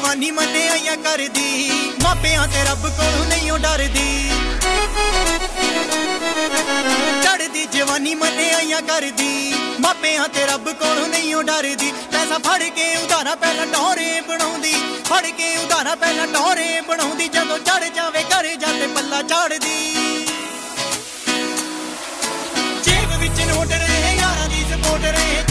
जवानी मन्निया करदी मापियां ते रब कोलों नहीं डरदी चढ़दी जवानी मन्निया करदी मापियां ते रब कोलों नहीं डरदी पैसा फड़ के उधारा पहला टोरे बनाउंदी फड़ के उधारा पहला टोरे बनाउंदी जदों चढ़ जावे घर जाते पल्ला झाड़दी जेब विच नोट रहे यारां दी सपोर्ट रहे